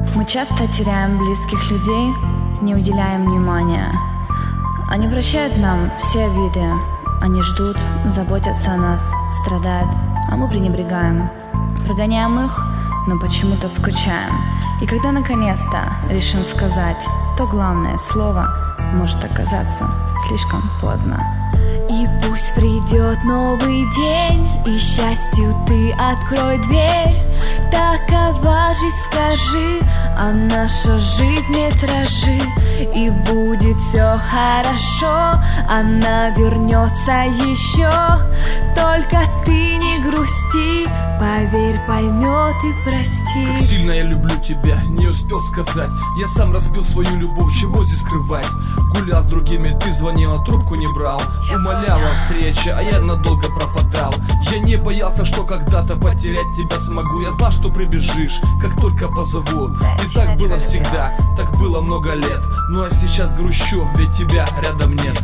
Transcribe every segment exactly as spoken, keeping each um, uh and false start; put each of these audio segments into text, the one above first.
Мы часто теряем близких людей, не уделяем внимания. Они прощают нам все обиды. Они ждут, заботятся о нас, страдают, а мы пренебрегаем. Прогоняем их, но почему-то скучаем. И когда наконец-то решим сказать то главное слово, может оказаться слишком поздно. И пусть придет новый день, и счастью ты открой дверь. Такова жизнь, скажи, а наша жизнь метражи. И будет все хорошо, она вернется еще. Только ты не грусти, поверь, поймет и простит. Как сильно я люблю тебя, не успел сказать. Я сам разбил свою любовь, чего здесь скрывать? Гулял с другими, ты звонила, трубку не брал. Умоляла встреча, а я надолго пропадал. Я не боялся, что когда-то потерять тебя смогу. Я знал, что прибежишь, как только позову. И так было всегда, так было много лет. Ну а сейчас грущу, ведь тебя рядом нет.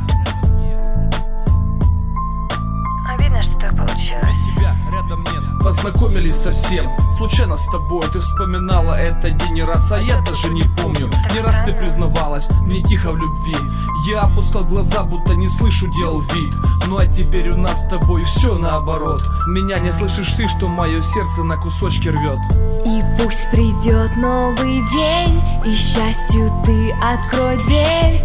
Обидно, что так получилось. Тебя рядом нет. Познакомились совсем случайно с тобой. Ты вспоминала этот день не раз, а я даже не помню. Не раз ты признавалась мне тихо в любви. Я опускал глаза, будто не слышу, делал вид. Ну а теперь у нас с тобой все наоборот. Меня не слышишь ты, что мое сердце на кусочки рвет. И пусть придет новый день, и счастью ты открой дверь.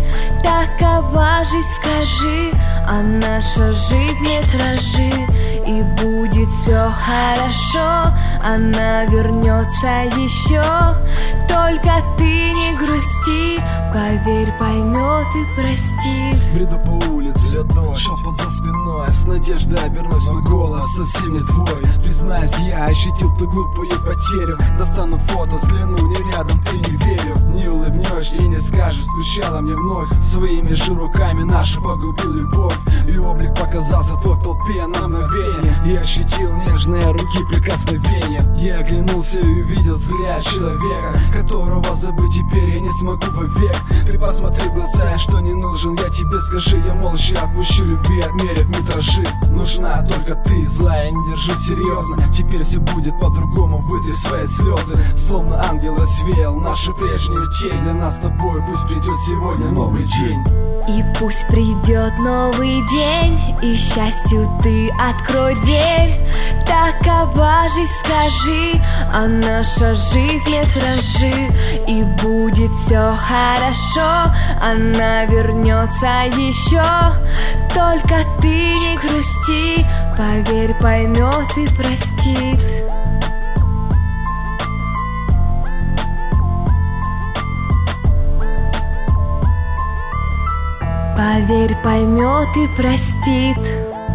Такова жизнь, скажи, а наша жизнь метражи. И будет все хорошо, она вернется еще. Только ты не грусти, поверь, поймет и простит. Бреду по улице, я дождь, шепот за спиной. С надеждой обернусь, но голос совсем не твой. Признаюсь, я ощутил ту глупую потерю. Достану фото, взгляну, не рядом, ты не верю. Не улыбнешься и не скажешь, скучала мне вновь. Своими же руками нашу погубил любовь. И облик показался твой в толпе на мгновение. Я ощутил нежные руки прикосновения. Я оглянулся и увидел взгляд человека, которого забыть теперь я не смогу вовек. Ты посмотри в глаза, что не нужен я тебе, скажи. Я молча отпущу любви, отмерив метражи. Нужна только ты, злая, не держи серьезно. Теперь все будет по-другому, вытри свои слезы. Словно ангел развеял нашу прежнюю тень. Для нас с тобой пусть придет сегодня новый день. И пусть придет новый день, и счастью ты открой дверь. Такова жизнь, скажи, а наша жизнь метражи. И будет все хорошо, она вернется еще. Только ты не грусти, поверь, поймет и простит. Поверь, поймет и простит.